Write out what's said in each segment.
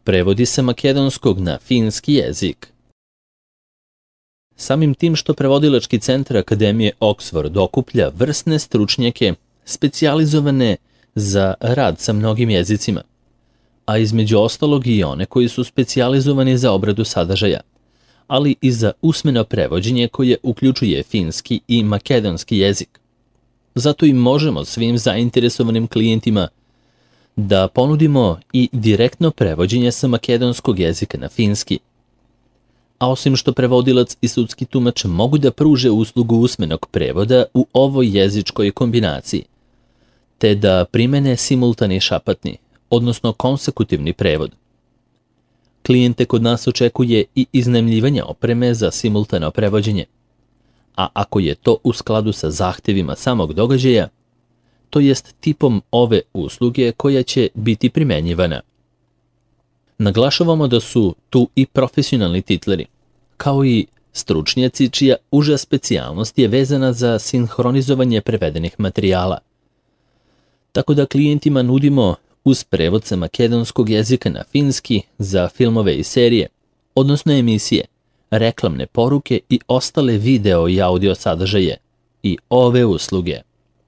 Prevodi sa makedonskog na finski jezik. Samim tim što Prevodilački centar Akademije Oxford okuplja vrsne stručnjake specijalizovane za rad sa mnogim jezicima, a između ostalog i one koji su specijalizovani za obradu sadržaja, ali i za usmeno prevođenje koje uključuje finski i makedonski jezik. Zato i možemo svim zainteresovanim klijentima da ponudimo i direktno prevođenje sa makedonskog jezika na finski. A osim što prevodilac i sudski tumač mogu da pruže uslugu usmenog prevoda u ovoj jezičkoj kombinaciji, te da primene simultani šapatni, odnosno konsekutivni prevod. Klijente kod nas očekuje i iznajmljivanje opreme za simultano prevođenje, a ako je to u skladu sa zahtevima samog događaja, to jest tipom ove usluge koja će biti primenjivana. Naglašavamo da su tu i profesionalni titleri, kao i stručnjaci čija uža specijalnost je vezana za sinhronizovanje prevedenih materijala. Tako da klijentima nudimo uz prevod sa makedonskog jezika na finski za filmove i serije, odnosno emisije, reklamne poruke i ostale video i audio sadržaje i ove usluge.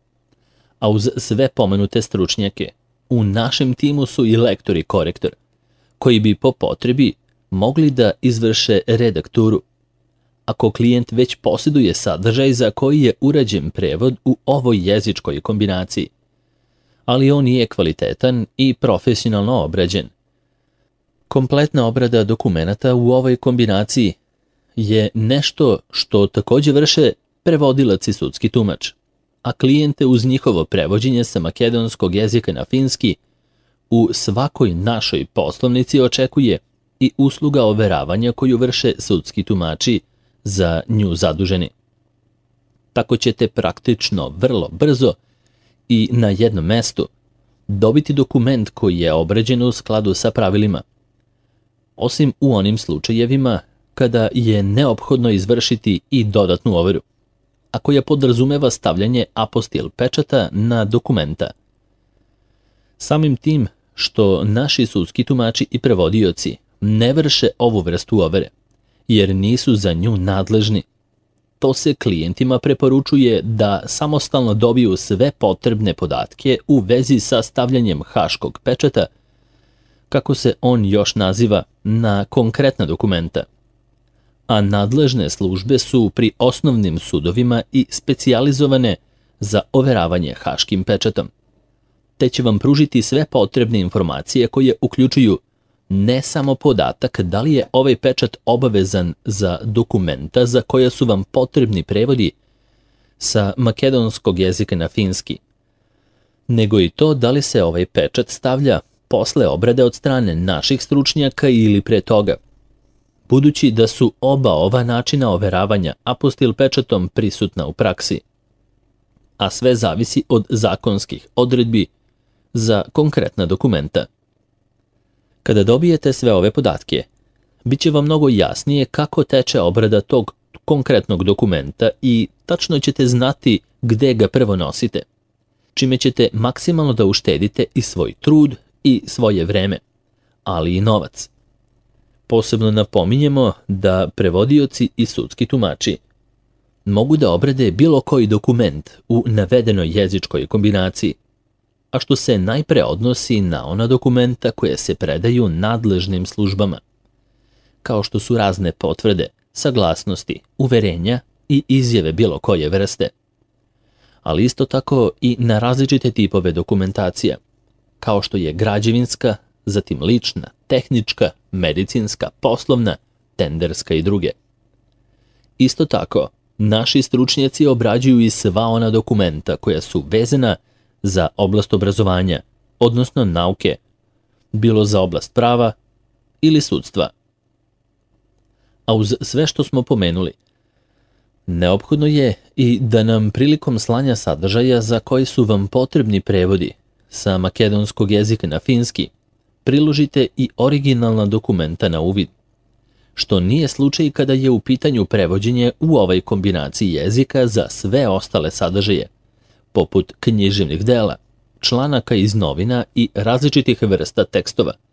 A uz sve pomenute stručnjake, u našem timu su i lektor i korektor, koji bi po potrebi mogli da izvrše redakturu, ako klijent već posjeduje sadržaj za koji je urađen prevod u ovoj jezičkoj kombinaciji, ali on nije kvalitetan i profesionalno obrađen. Kompletna obrada dokumenata u ovoj kombinaciji je nešto što također vrše prevodilac i sudski tumač, a klijente uz njihovo prevođenje sa makedonskog jezika na finski u svakoj našoj poslovnici očekuje i usluga overavanja koju vrše sudski tumači za nju zaduženi. Tako ćete praktično vrlo brzo i na jednom mestu dobiti dokument koji je obrađen u skladu sa pravilima, osim u onim slučajevima kada je neophodno izvršiti i dodatnu overu, a koja podrazumeva stavljanje apostil pečata na dokumenta. Samim tim što naši sudski tumači i prevodioci ne vrše ovu vrstu overe, jer nisu za nju nadležni, to se klijentima preporučuje da samostalno dobiju sve potrebne podatke u vezi sa stavljanjem haškog pečata, kako se on još naziva, na konkretna dokumenta. A nadležne službe su pri osnovnim sudovima i specijalizovane za overavanje haškim pečatom, te će vam pružiti sve potrebne informacije koje uključuju ne samo podatak da li je ovaj pečat obavezan za dokumenta za koja su vam potrebni prevodi sa makedonskog jezika na finski, nego i to da li se ovaj pečat stavlja posle obrade od strane naših stručnjaka ili pre toga, budući da su oba ova načina overavanja apostil pečatom prisutna u praksi, a sve zavisi od zakonskih odredbi za konkretna dokumenta. Kada dobijete sve ove podatke, bit će vam mnogo jasnije kako teče obrada tog konkretnog dokumenta i tačno ćete znati gde ga prvo nosite, čime ćete maksimalno da uštedite i svoj trud i svoje vreme, ali i novac. Posebno napominjemo da prevodioci i sudski tumači mogu da obrade bilo koji dokument u navedenoj jezičkoj kombinaciji, a što se najpre odnosi na ona dokumenta koje se predaju nadležnim službama, kao što su razne potvrde, saglasnosti, uverenja i izjave bilo koje vrste, ali isto tako i na različite tipove dokumentacija, kao što je građevinska, zatim lična, tehnička, medicinska, poslovna, tenderska i druge. Isto tako, naši stručnjaci obrađuju i sva ona dokumenta koja su vezana za oblast obrazovanja, odnosno nauke, bilo za oblast prava ili sudstva. A uz sve što smo pomenuli, neophodno je i da nam prilikom slanja sadržaja za koji su vam potrebni prevodi sa makedonskog jezika na finski priložite i originalna dokumenta na uvid, što nije slučaj kada je u pitanju prevođenje u ovoj kombinaciji jezika za sve ostale sadržaje, poput književnih dela, članaka iz novina i različitih vrsta tekstova,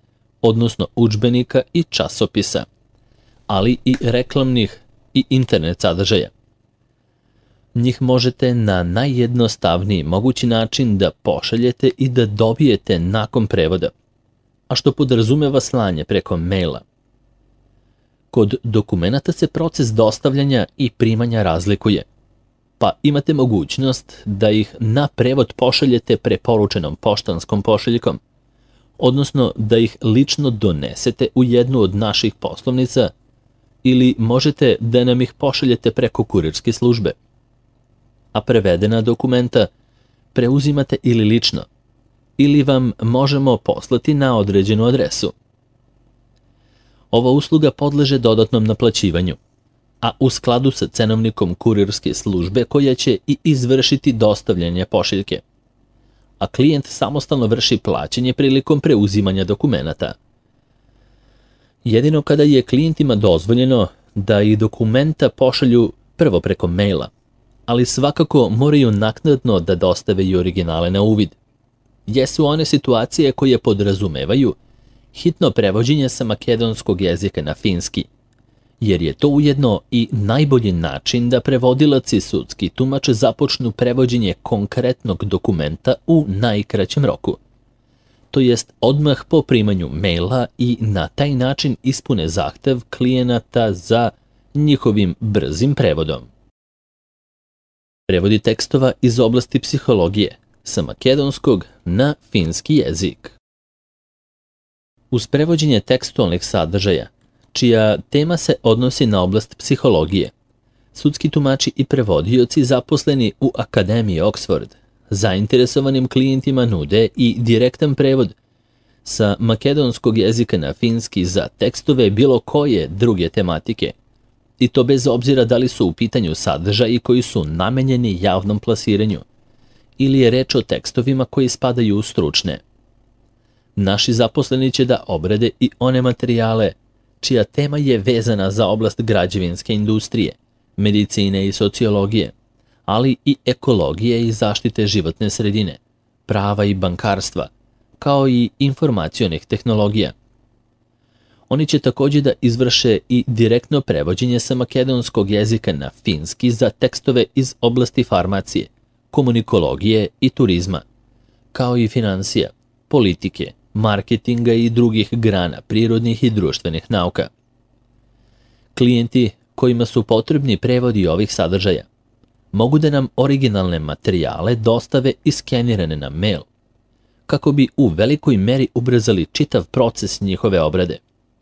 odnosno udžbenika i časopisa, ali i reklamnih i internet sadržaja. Njih možete na najjednostavniji mogući način da pošaljete i da dobijete nakon prevoda, a što podrazumeva slanje preko maila. Kod dokumenata se proces dostavljanja i primanja razlikuje, pa imate mogućnost da ih na prevod pošaljete preporučenom poštanskom pošiljkom, odnosno da ih lično donesete u jednu od naših poslovnica ili možete da nam ih pošaljete preko kurirske službe. A prevedena dokumenta preuzimate ili lično, ili vam možemo poslati na određenu adresu. Ova usluga podleže dodatnom naplaćivanju, a u skladu sa cenovnikom kurirske službe koja će i izvršiti dostavljanje pošiljke, a klijent samostalno vrši plaćanje prilikom preuzimanja dokumenata. Jedino kada je klijentima dozvoljeno da i dokumenta pošalju prvo preko maila, ali svakako moraju naknadno da dostave i originale na uvid, jesu one situacije koje podrazumevaju hitno prevođenje sa makedonskog jezika na finski, jer je to ujedno i najbolji način da prevodilac i sudski tumač započnu prevođenje konkretnog dokumenta u najkraćem roku, to jest odmah po primanju maila i na taj način ispune zahtev klijenata za njihovim brzim prevodom. Prevodi tekstova iz oblasti psihologije sa makedonskog na finski jezik. Uz prevođenje tekstualnih sadržaja, čija tema se odnosi na oblast psihologije, sudski tumači i prevodioci zaposleni u Akademiji Oxford zainteresovanim klijentima nude i direktan prevod sa makedonskog jezika na finski za tekstove bilo koje druge tematike, i to bez obzira da li su u pitanju sadržaji koji su namenjeni javnom plasiranju ili je reč o tekstovima koji spadaju u stručne. Naši zaposleni će da obrade i one materijale čija tema je vezana za oblast građevinske industrije, medicine i sociologije, ali i ekologije i zaštite životne sredine, prava i bankarstva, kao i informacionih tehnologija. Oni će također da izvrše i direktno prevođenje sa makedonskog jezika na finski za tekstove iz oblasti farmacije, komunikologije i turizma, kao i finansija, politike, marketinga i drugih grana prirodnih i društvenih nauka. Klijenti kojima su potrebni prevodi ovih sadržaja mogu da nam originalne materijale dostave iskenirane na mail, kako bi u velikoj meri ubrzali čitav proces njihove obrade.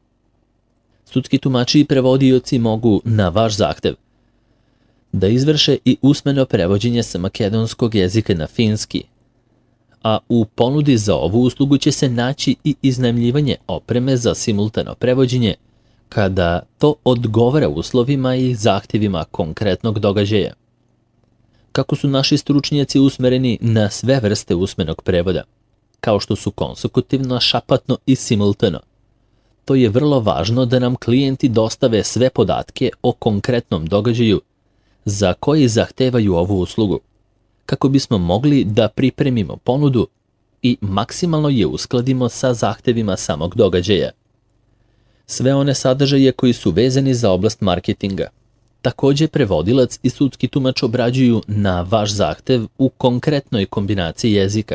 Sudski tumači i prevodioci mogu, na vaš zahtev, da izvrše i usmeno prevođenje sa makedonskog jezika na finski, a u ponudi za ovu uslugu će se naći i iznajmljivanje opreme za simultano prevođenje kada to odgovara uslovima i zahtjevima konkretnog događaja. Kako su naši stručnjaci usmereni na sve vrste usmenog prevoda, kao što su konsekutivno, šapatno i simultano, to je vrlo važno da nam klijenti dostave sve podatke o konkretnom događaju za koji zahtevaju ovu uslugu, kako bismo mogli da pripremimo ponudu i maksimalno je uskladimo sa zahtevima samog događaja. Sve one sadržaje koji su vezani za oblast marketinga, također prevodilac i sudski tumač obrađuju na vaš zahtev u konkretnoj kombinaciji jezika.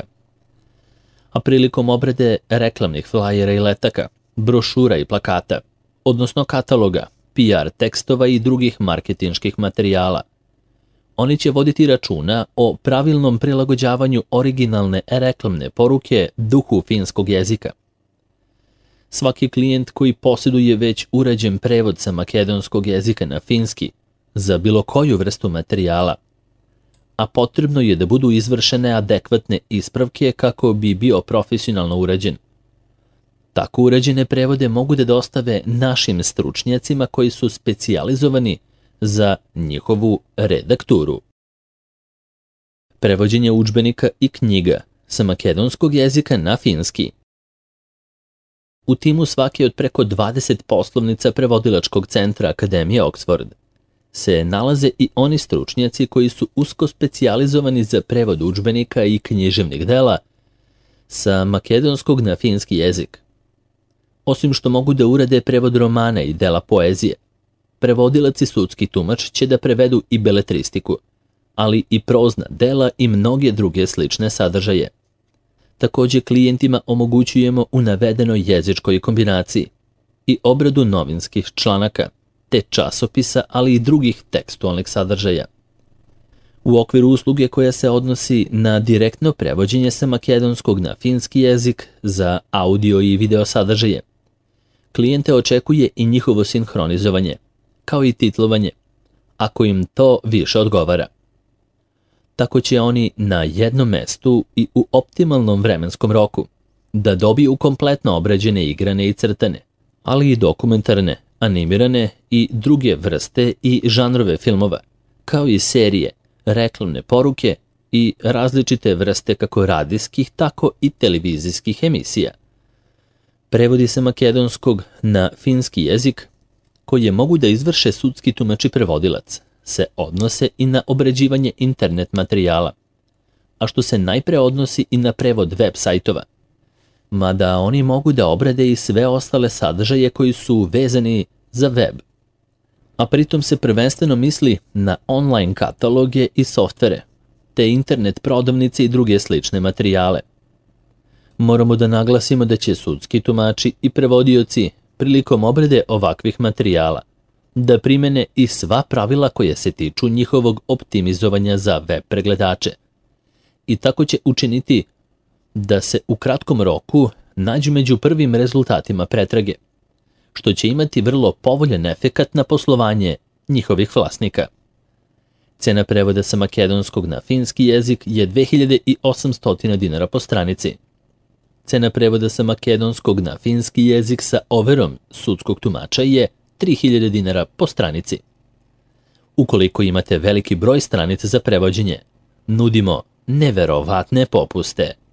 A prilikom obrade reklamnih flajera i letaka, brošura i plakata, odnosno kataloga, PR tekstova i drugih marketinških materijala, oni će voditi računa o pravilnom prilagođavanju originalne reklamne poruke duhu finskog jezika. Svaki klijent koji posjeduje već urađen prevod sa makedonskog jezika na finski za bilo koju vrstu materijala, a potrebno je da budu izvršene adekvatne ispravke kako bi bio profesionalno urađen. Tako urađene prevode mogu da dostave našim stručnjacima koji su specijalizovani za njihovu redakturu. Prevođenje udžbenika i knjiga sa makedonskog jezika na finski. U timu svake od preko 20 poslovnica prevodilačkog centra Akademije Oxford se nalaze i oni stručnjaci koji su usko specijalizovani za prevod udžbenika i književnih dela sa makedonskog na finski jezik. Osim što mogu da urade prevod romana i dela poezije, prevodilac i sudski tumač će da prevedu i beletristiku, ali i prozna dela i mnoge druge slične sadržaje. Takođe, klijentima omogućujemo u navedenoj jezičkoj kombinaciji i obradu novinskih članaka, te časopisa, ali i drugih tekstualnih sadržaja. U okviru usluge koja se odnosi na direktno prevođenje sa makedonskog na finski jezik za audio i video sadržaje, klijente očekuje i njihovo sinhronizovanje, kao i titlovanje, ako im to više odgovara. Tako će oni na jednom mestu i u optimalnom vremenskom roku da dobiju kompletno obrađene igrane i crtane, ali i dokumentarne, animirane i druge vrste i žanrove filmova, kao i serije, reklamne poruke i različite vrste kako radijskih, tako i televizijskih emisija. Prevodi sa makedonskog na finski jezik, koje mogu da izvrše sudski tumač i prevodilac, se odnose i na obrađivanje internet materijala, a što se najpre odnosi i na prevod web sajtova, mada oni mogu da obrade i sve ostale sadržaje koji su vezani za web. A pritom se prvenstveno misli na online kataloge i softvere, te internet prodavnice i druge slične materijale. Moramo da naglasimo da će sudski tumači i prevodioci prilikom obrade ovakvih materijala da primene i sva pravila koje se tiču njihovog optimizovanja za web pregledače. I tako će učiniti da se u kratkom roku nađu među prvim rezultatima pretrage, što će imati vrlo povoljan efekat na poslovanje njihovih vlasnika. Cena prevoda sa makedonskog na finski jezik je 2800 dinara po stranici. Cena prevoda sa makedonskog na finski jezik sa overom sudskog tumača je 3000 dinara po stranici. Ukoliko imate veliki broj stranica za prevođenje, nudimo neverovatne popuste.